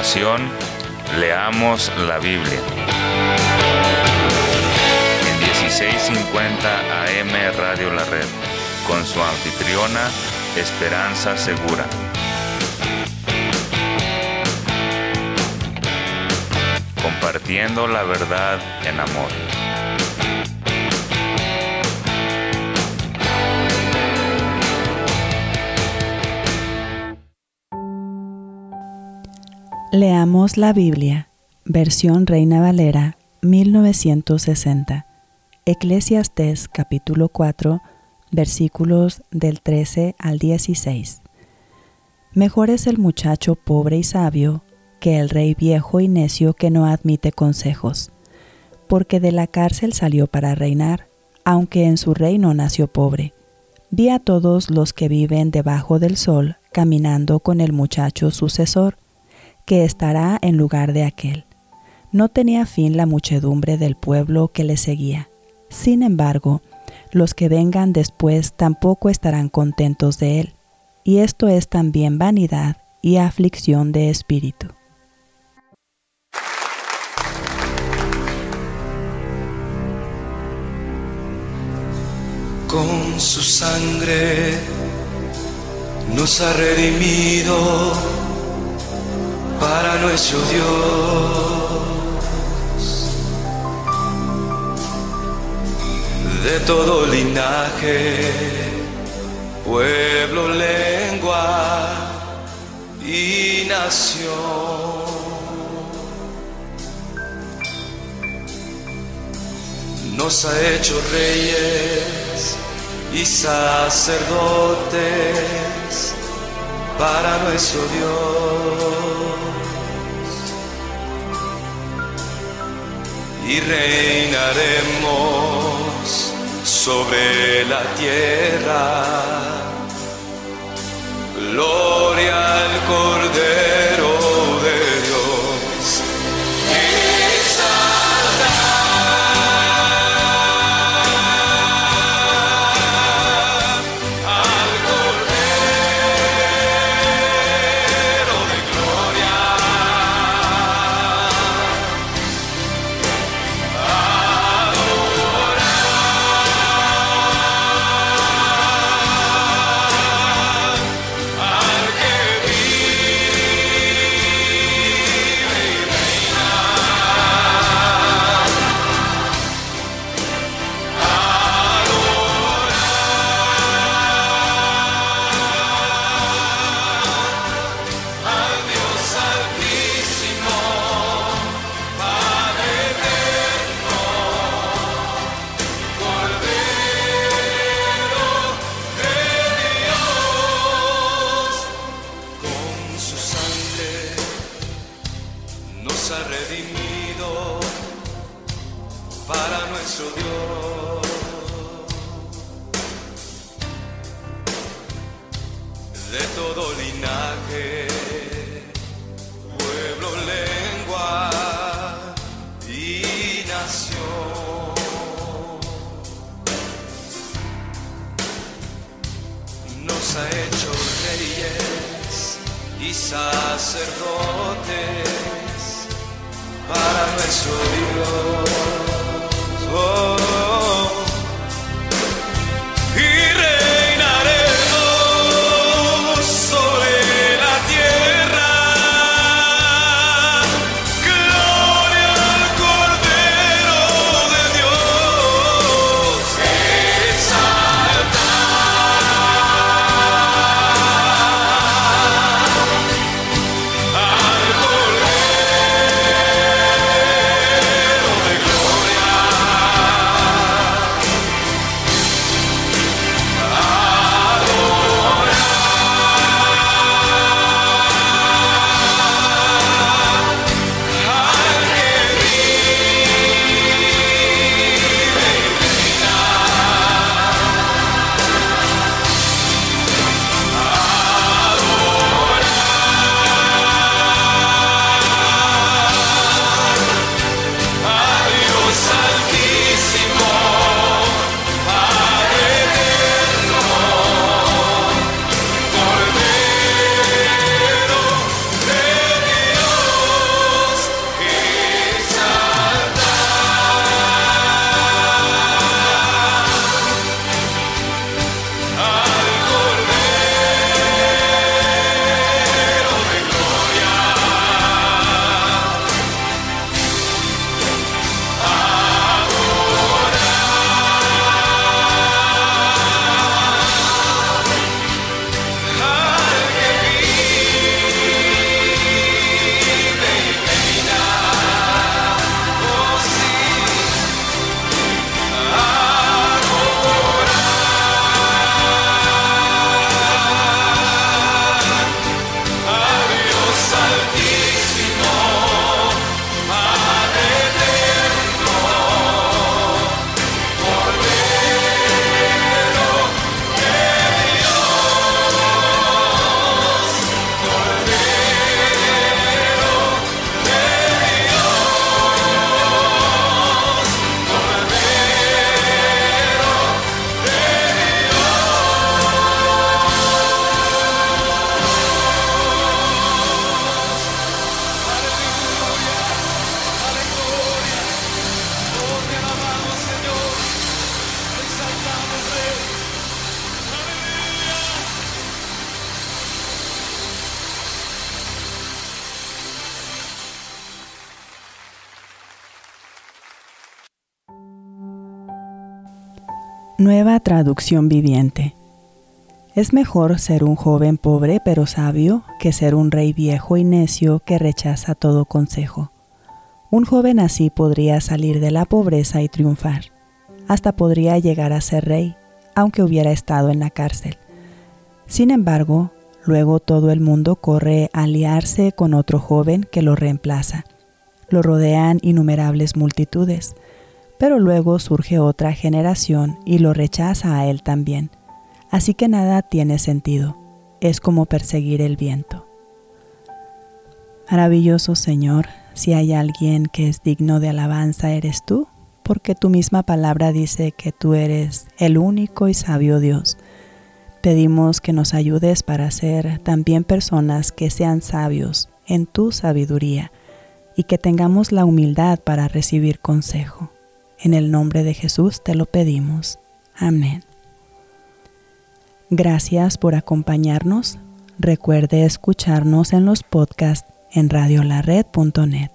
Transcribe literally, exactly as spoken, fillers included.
continuación, leamos la Biblia. En dieciséis cincuenta A M Radio La Red, con su anfitriona, Esperanza Segura. Compartiendo la verdad en amor. Leamos la Biblia, versión Reina Valera, mil novecientos sesenta. Eclesiastés capítulo cuatro, versículos del trece al dieciséis. Mejor es el muchacho pobre y sabio que el rey viejo y necio que no admite consejos, porque de la cárcel salió para reinar, aunque en su reino nació pobre. Vi a todos los que viven debajo del sol caminando con el muchacho sucesor, que estará en lugar de aquel. No tenía fin la muchedumbre del pueblo que le seguía. Sin embargo, los que vengan después tampoco estarán contentos de él, y esto es también vanidad y aflicción de espíritu. Con su sangre nos ha redimido para nuestro Dios, de todo linaje, pueblo, lengua y nación. Nos ha hecho reyes y sacerdotes para nuestro Dios, y reinaremos sobre la tierra. Gloria al Cordero de Dios. De todo linaje, pueblo, lengua y nación. Nos ha hecho reyes y sacerdotes para nuestro Dios. Oh, gloria Nueva traducción viviente. Es mejor ser un joven pobre pero sabio que ser un rey viejo y necio que rechaza todo consejo. Un joven así podría salir de la pobreza y triunfar. Hasta podría llegar a ser rey, aunque hubiera estado en la cárcel. Sin embargo, luego todo el mundo corre a aliarse con otro joven que lo reemplaza. Lo rodean innumerables multitudes, pero luego surge otra generación y lo rechaza a él también. Así que nada tiene sentido. Es como perseguir el viento. Maravilloso Señor, si hay alguien que es digno de alabanza, eres tú, porque tu misma palabra dice que tú eres el único y sabio Dios. Pedimos que nos ayudes para ser también personas que sean sabios en tu sabiduría y que tengamos la humildad para recibir consejo. En el nombre de Jesús te lo pedimos. Amén. Gracias por acompañarnos. Recuerde escucharnos en los podcasts en radio la red punto net.